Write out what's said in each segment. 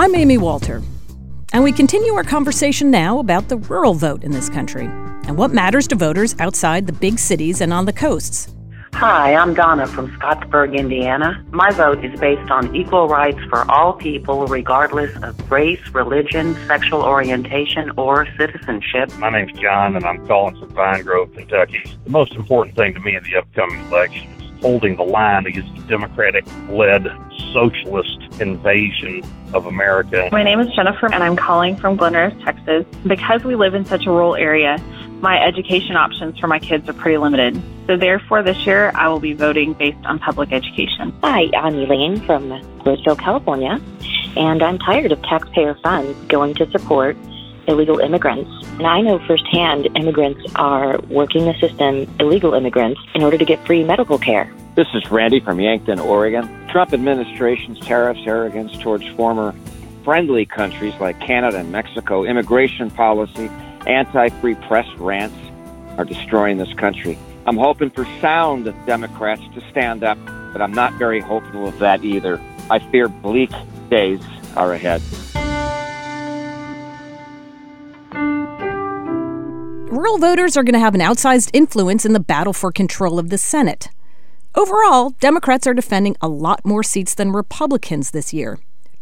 I'm Amy Walter, and we continue our conversation now about the rural vote in this country and what matters to voters outside the big cities and on the coasts. Hi, I'm Donna from Scottsburg, Indiana. My vote is based on equal rights for all people regardless of race, religion, sexual orientation, or citizenship. My name's John, and I'm calling from Pine Grove, Kentucky. The most important thing to me in the upcoming election is holding the line against the Democratic-led socialist invasion of America. My name is Jennifer, and I'm calling from Glen Rose, Texas. Because we live in such a rural area, my education options for my kids are pretty limited. So therefore, this year, I will be voting based on public education. Hi, I'm Elaine from Roseville, California, and I'm tired of taxpayer funds going to support illegal immigrants. And I know firsthand immigrants are working the system, illegal immigrants, in order to get free medical care. This is Randy from Yankton, Oregon. Trump administration's tariffs, arrogance towards former friendly countries like Canada and Mexico, immigration policy, anti-free press rants are destroying this country. I'm hoping for sound Democrats to stand up, but I'm not very hopeful of that either. I fear bleak days are ahead. Rural voters are going to have an outsized influence in the battle for control of the Senate. Overall, Democrats are defending a lot more seats than Republicans this year.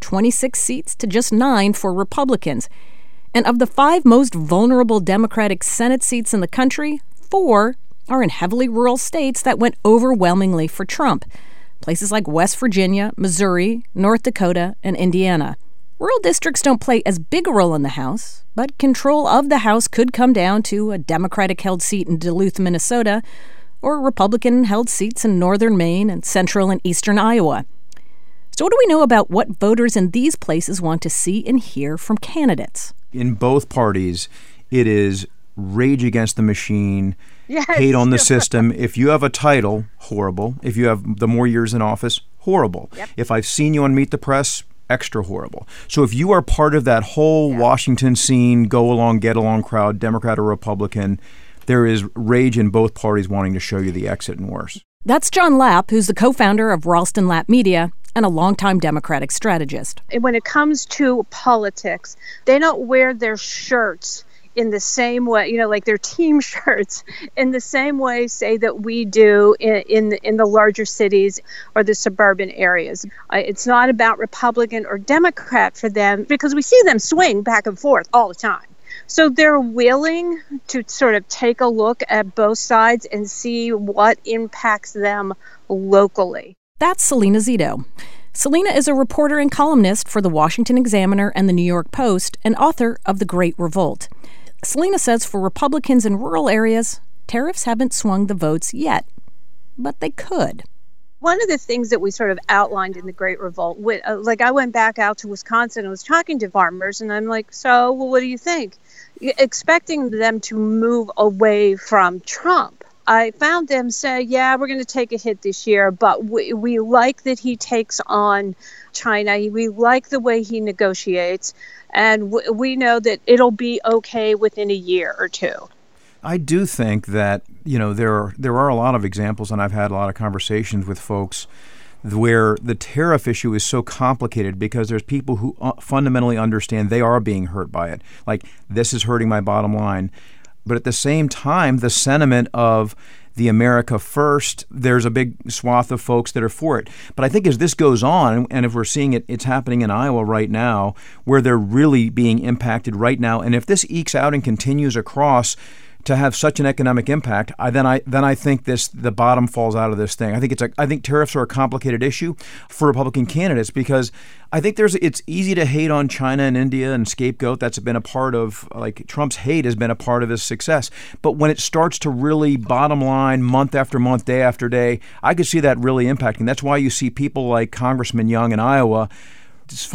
26 seats to just 9 for Republicans. And of the 5 most vulnerable Democratic Senate seats in the country, 4 are in heavily rural states that went overwhelmingly for Trump. Places like West Virginia, Missouri, North Dakota, and Indiana. Rural districts don't play as big a role in the House, but control of the House could come down to a Democratic-held seat in Duluth, Minnesota, or Republican-held seats in northern Maine and central and eastern Iowa. So what do we know about what voters in these places want to see and hear from candidates? In both parties, it is rage against the machine, hate on the system. If you have a title, horrible. If you have the more years in office, horrible. Yep. If I've seen you on Meet the Press, extra horrible. So if you are part of that whole Washington scene, go along, get along crowd, Democrat or Republican, there is rage in both parties wanting to show you the exit and worse. That's John Lapp, who's the co-founder of Ralston Lapp Media and a longtime Democratic strategist. When it comes to politics, they don't wear their shirts in the same way, like their team shirts, in the same way, say, that we do in the larger cities or the suburban areas. It's not about Republican or Democrat for them because we see them swing back and forth all the time. So they're willing to sort of take a look at both sides and see what impacts them locally. That's Selena Zito. Selena is a reporter and columnist for the Washington Examiner and the New York Post and author of The Great Revolt. Selena says for Republicans in rural areas, tariffs haven't swung the votes yet, but they could. One of the things that we sort of outlined in The Great Revolt, I went back out to Wisconsin and was talking to farmers, and I'm like, so, what do you think? Expecting them to move away from Trump. I found them say, yeah, we're going to take a hit this year, but we like that he takes on China. We like the way he negotiates, and we know that it'll be okay within a year or two. I do think that, there are a lot of examples, and I've had a lot of conversations with folks where the tariff issue is so complicated because there's people who fundamentally understand they are being hurt by it. Like, this is hurting my bottom line. But at the same time, the sentiment of the America First, there's a big swath of folks that are for it. But I think as this goes on, and if we're seeing it, it's happening in Iowa right now, where they're really being impacted right now. And if this ekes out and continues across to have such an economic impact, then I think the bottom falls out of this thing. I think tariffs are a complicated issue for Republican candidates because I think it's easy to hate on China and India and scapegoat. That's been a part of, Trump's hate has been a part of his success. But when it starts to really bottom line month after month, day after day, I could see that really impacting. That's why you see people like Congressman Young in Iowa. He's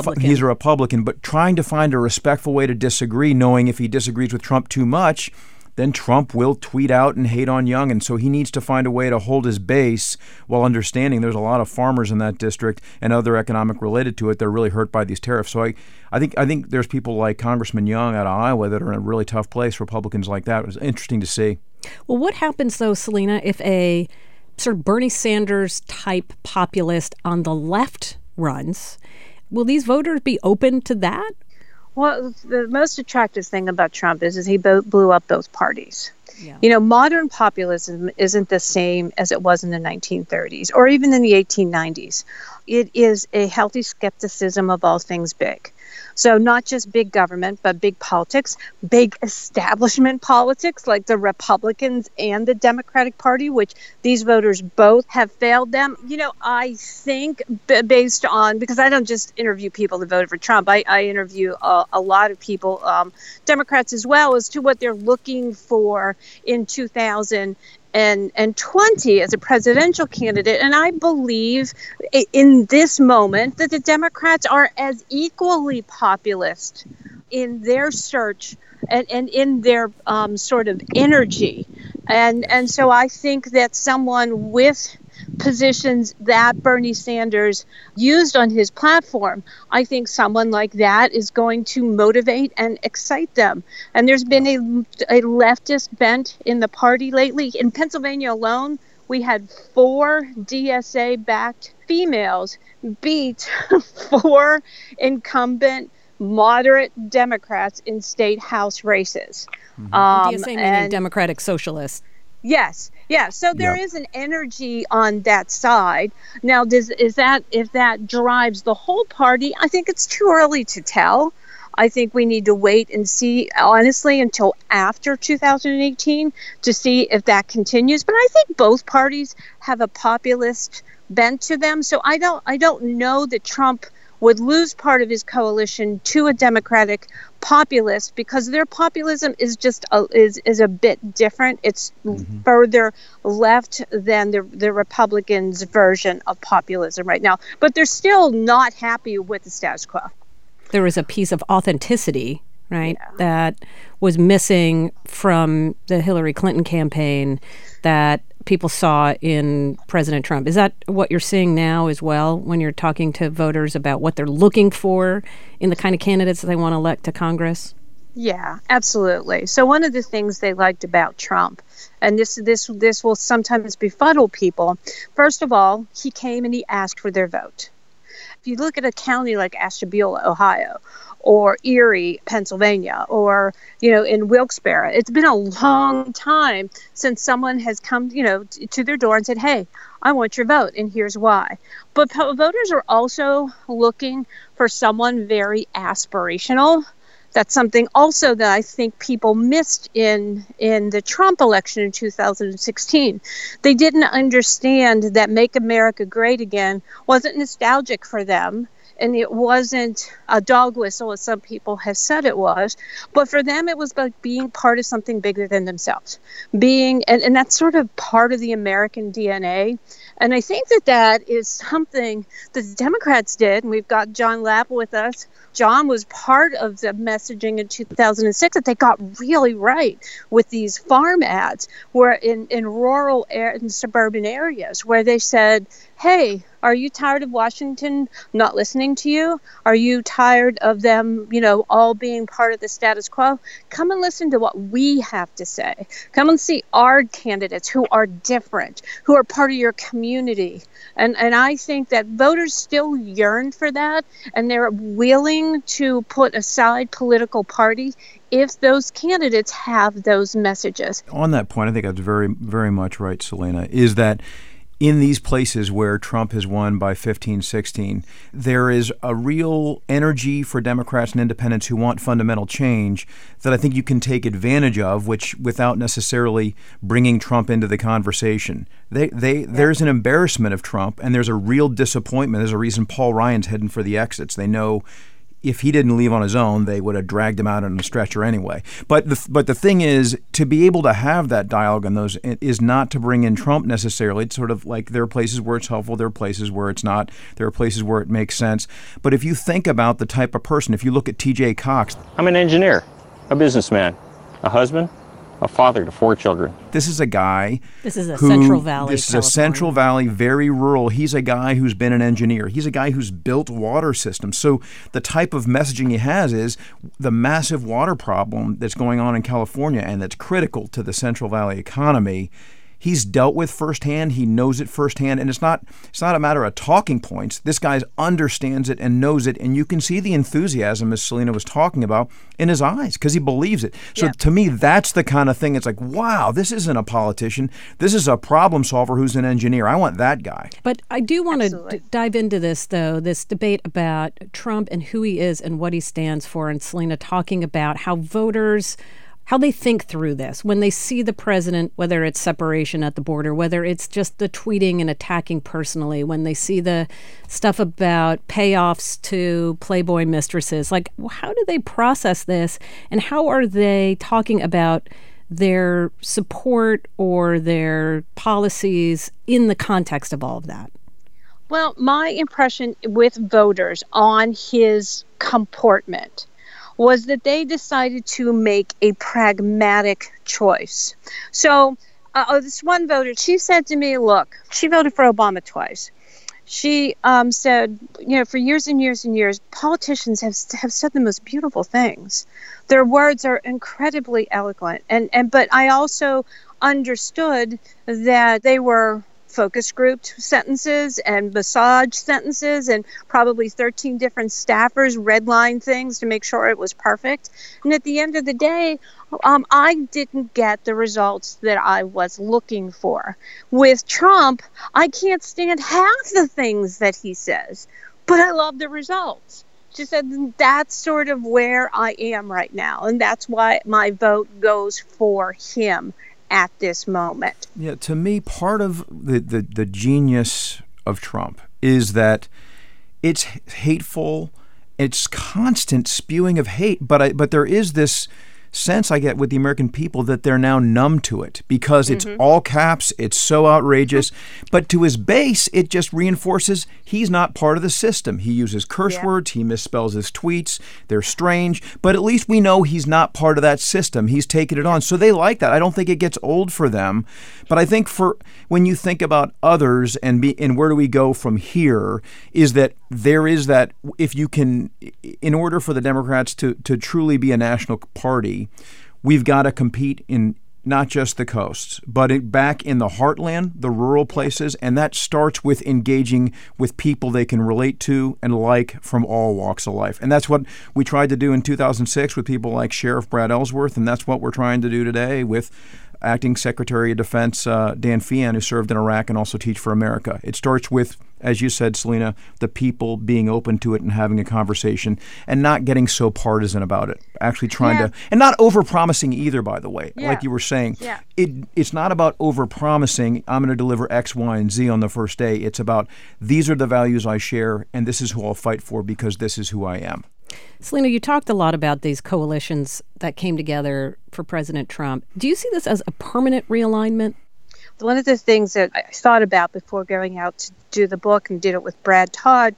a Republican, but trying to find a respectful way to disagree, knowing if he disagrees with Trump too much, then Trump will tweet out and hate on Young. And so he needs to find a way to hold his base while understanding there's a lot of farmers in that district and other economic related to it that are really hurt by these tariffs. So I think there's people like Congressman Young out of Iowa that are in a really tough place, Republicans like that. It was interesting to see. Well, what happens, though, Selena, if a sort of Bernie Sanders type populist on the left runs? Will these voters be open to that? Well, the most attractive thing about Trump is he blew up both parties. Yeah. You know, modern populism isn't the same as it was in the 1930s or even in the 1890s. It is a healthy skepticism of all things big. So not just big government, but big politics, big establishment politics like the Republicans and the Democratic Party, which these voters both have failed them. You know, I think based on, because I don't just interview people that voted for Trump, I interview a lot of people, Democrats as well, as to what they're looking for in 2020 as a presidential candidate. And I believe in this moment that the Democrats are as equally populist in their search and in their sort of energy. And so I think that someone with positions that Bernie Sanders used on his platform, I think someone like that is going to motivate and excite them. And there's been a leftist bent in the party lately. In Pennsylvania alone, we had 4 DSA-backed females beat 4 incumbent moderate Democrats in state house races. DSA meaning Democratic Socialists. Yes. Yeah. So there is an energy on that side. Now, if that drives the whole party, I think it's too early to tell. I think we need to wait and see, honestly, until after 2018 to see if that continues. But I think both parties have a populist bent to them. So I don't know that Trump would lose part of his coalition to a Democratic populist, because their populism is just is a bit different. It's further left than the Republicans' version of populism right now. But they're still not happy with the status quo. There was a piece of authenticity, right, that was missing from the Hillary Clinton campaign that people saw in President Trump. Is that what you're seeing now as well when you're talking to voters about what they're looking for in the kind of candidates that they want to elect to Congress? Yeah, absolutely. So one of the things they liked about Trump, and this will sometimes befuddle people, first of all, he came and he asked for their vote. If you look at a county like Ashtabula, Ohio, or Erie, Pennsylvania, or, in Wilkes-Barre, it's been a long time since someone has come, to their door and said, hey, I want your vote, and here's why. But voters are also looking for someone very aspirational. That's something also that I think people missed in the Trump election in 2016. They didn't understand that Make America Great Again wasn't nostalgic for them, and it wasn't a dog whistle, as some people have said it was. But for them, it was like being part of something bigger than themselves. And that's sort of part of the American DNA. And I think that is something that the Democrats did. And we've got John Lapp with us. John was part of the messaging in 2006 that they got really right with these farm ads where in rural and suburban areas where they said, hey, are you tired of Washington not listening to you? Are you tired of them, all being part of the status quo? Come and listen to what we have to say. Come and see our candidates who are different, who are part of your community. And I think that voters still yearn for that, and they're willing to put aside political party if those candidates have those messages. On that point, I think that's very, very much right, Selena, is that in these places where Trump has won by 15, 16, there is a real energy for Democrats and independents who want fundamental change that I think you can take advantage of, which without necessarily bringing Trump into the conversation. There's an embarrassment of Trump, and there's a real disappointment. There's a reason Paul Ryan's heading for the exits. They know if he didn't leave on his own, they would have dragged him out on a stretcher anyway. But the thing is, to be able to have that dialogue on those is not to bring in Trump necessarily. It's sort of like there are places where it's helpful, there are places where it's not, there are places where it makes sense. But if you think about the type of person, if you look at T.J. Cox. I'm an engineer, a businessman, a husband, a father to 4 children. This is a guy. This is a Central Valley. This is a Central Valley, very rural. He's a guy who's been an engineer. He's a guy who's built water systems. So the type of messaging he has is the massive water problem that's going on in California and that's critical to the Central Valley economy. he's dealt with firsthand. He knows it firsthand, and it's not a matter of talking points. This guy understands it and knows it, and you can see the enthusiasm, as Selena was talking about, in his eyes because he believes it. So to me, that's the kind of thing. It's like, wow, this isn't a politician. This is a problem solver who's an engineer. I want that guy. But I do want to dive into this, though, this debate about Trump and who he is and what he stands for, and Selena talking about how voters, how they think through this when they see the president, whether it's separation at the border, whether it's just the tweeting and attacking personally, when they see the stuff about payoffs to Playboy mistresses. Like, how do they process this, and how are they talking about their support or their policies in the context of all of that? Well, my impression with voters on his comportment was that they decided to make a pragmatic choice. So this one voter, she said to me, look, she voted for Obama twice. She said, for years and years and years, politicians have said the most beautiful things. Their words are incredibly eloquent. But I also understood that they were focus grouped sentences and massage sentences, and probably 13 different staffers redlined things to make sure it was perfect. And at the end of the day, I didn't get the results that I was looking for. With Trump, I can't stand half the things that he says, but I love the results. She said that's sort of where I am right now, and that's why my vote goes for him at this moment. Yeah, to me, part of the genius of Trump is that it's hateful, it's constant spewing of hate, but there is this sense I get with the American people that they're now numb to it because it's all caps, it's so outrageous. But to his base, it just reinforces he's not part of the system. He uses curse words, he misspells his tweets, they're strange, but at least we know he's not part of that system. He's taken it on. So they like that. I don't think it gets old for them. But I think for when you think about others and where do we go from here, is that there is that if you can, in order for the Democrats to truly be a national party, we've got to compete in not just the coasts, but back in the heartland, the rural places, and that starts with engaging with people they can relate to and like from all walks of life. And that's what we tried to do in 2006 with people like Sheriff Brad Ellsworth, and that's what we're trying to do today with Acting Secretary of Defense Dan Feehan, who served in Iraq and also Teach for America. It starts with, as you said, Selena, the people being open to it and having a conversation and not getting so partisan about it. Actually trying to, and not overpromising either, by the way, like you were saying. Yeah. It's not about overpromising, I'm going to deliver X, Y, and Z on the first day. It's about, these are the values I share, and this is who I'll fight for because this is who I am. Selena, you talked a lot about these coalitions that came together for President Trump. Do you see this as a permanent realignment? One of the things that I thought about before going out to do the book and did it with Brad Todd,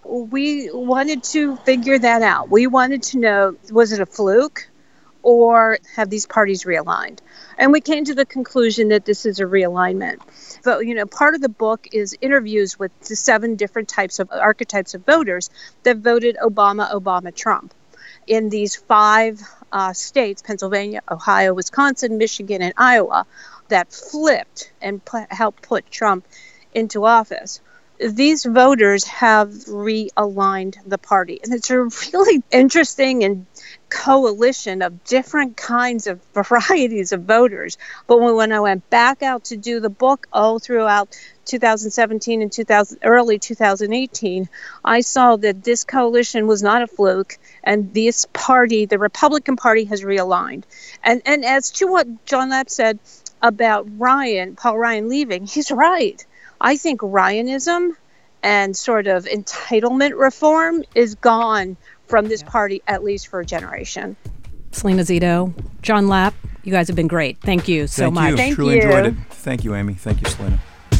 we wanted to figure that out. We wanted to know, was it a fluke or have these parties realigned? And we came to the conclusion that this is a realignment. But, part of the book is interviews with the 7 different types of archetypes of voters that voted Obama, Trump. In these 5 states, Pennsylvania, Ohio, Wisconsin, Michigan, and Iowa, that flipped and helped put Trump into office. These voters have realigned the party. And it's a really interesting and coalition of different kinds of varieties of voters. But when I went back out to do the book all throughout 2017 and early 2018, I saw that this coalition was not a fluke, and this party, the Republican Party, has realigned. And as to what John Lapp said about Paul Ryan leaving, he's right. I think Ryanism and sort of entitlement reform is gone from this party, at least for a generation. Selena Zito, John Lapp, you guys have been great. Thank you so much. Thank you. Truly enjoyed it. Thank you, Amy. Thank you, Selena.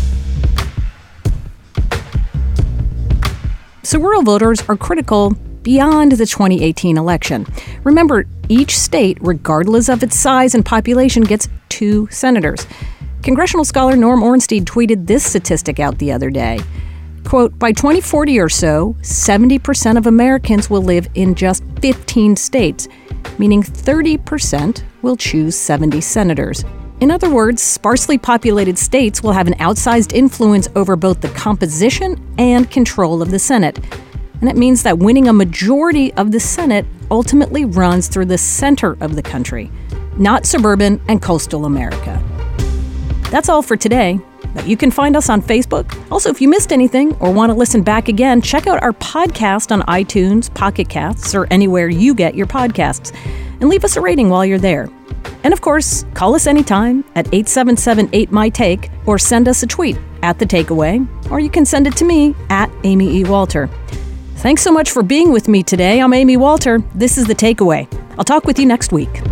So rural voters are critical beyond the 2018 election. Remember, each state, regardless of its size and population, gets 2 senators. Congressional scholar Norm Ornstein tweeted this statistic out the other day. Quote, by 2040 or so, 70% of Americans will live in just 15 states, meaning 30% will choose 70 senators. In other words, sparsely populated states will have an outsized influence over both the composition and control of the Senate. And it means that winning a majority of the Senate ultimately runs through the center of the country, not suburban and coastal America. That's all for today, but you can find us on Facebook. Also, if you missed anything or want to listen back again, check out our podcast on iTunes, Pocket Casts, or anywhere you get your podcasts, and leave us a rating while you're there. And of course, call us anytime at 877-8MY-TAKE or send us a tweet at The Takeaway, or you can send it to me at Amy E. Walter. Thanks so much for being with me today. I'm Amy Walter. This is The Takeaway. I'll talk with you next week.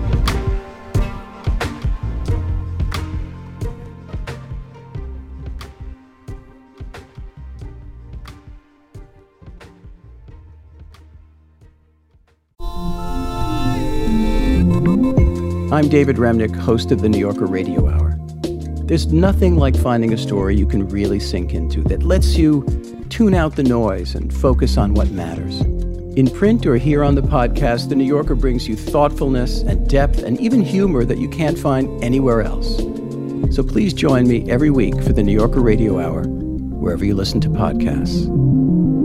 I'm David Remnick, host of the New Yorker Radio Hour. There's nothing like finding a story you can really sink into that lets you tune out the noise and focus on what matters. In print or here on the podcast, The New Yorker brings you thoughtfulness and depth and even humor that you can't find anywhere else. So please join me every week for the New Yorker Radio Hour, wherever you listen to podcasts.